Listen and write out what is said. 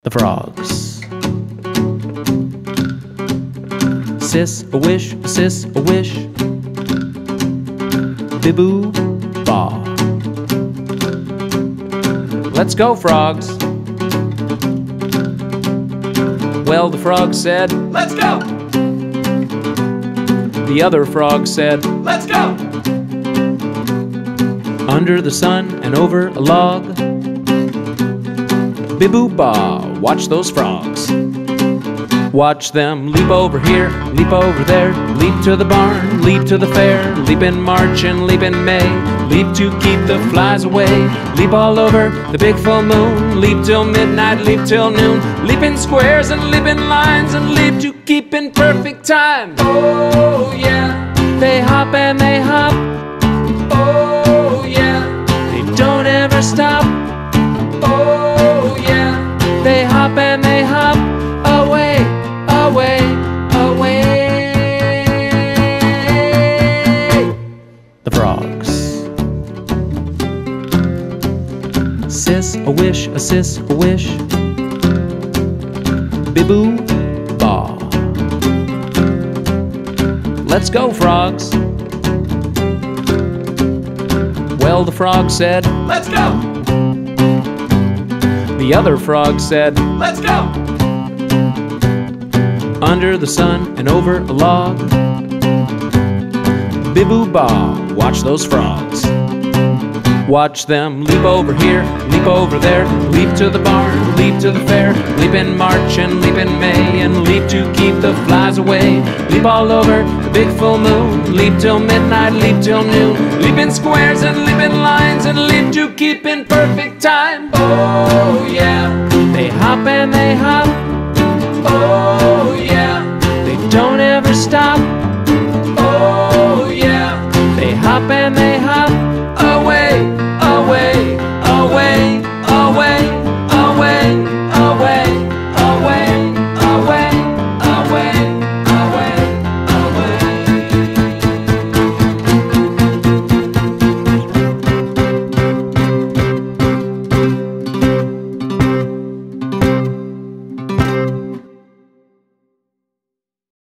the frogs. Sis a wish, sis a wish, biboo ba. Let's go, frogs. Well, the frog said, Let's go! The other frog said, Let's go! under the sun and over a log, biboo ba, watch those frogs. Watch them leap over here, leap over there, leap to the barn, leap to the fair, leap in March and leap in May, leap to keep the flies away, leap all over the big full moon, leap till midnight, leap till noon, leap in squares and leap in lines, and leap to keep in perfect time. Oh yeah, They hop and they hop, oh yeah, they don't ever stop. oh yeah, They hop and they hop, away, away, away. The frogs. Sis a wish, a sis a wish, biboo ba. Let's go, frogs. Well, the frog said, Let's go! the other frog said, Let's go! under the sun and over a log, biboo ba, watch those frogs. Watch them leap over here, leap over there, leap to the barn, leap to the fair, leap in March and leap in May, and leap to keep the flies away, leap all over the big full moon, leap till midnight, leap till noon, leap in squares and leap in lines, and leap to keep in perfect time. Oh yeah, They hop and they hop, oh yeah, they don't ever stop. oh yeah, They hop and they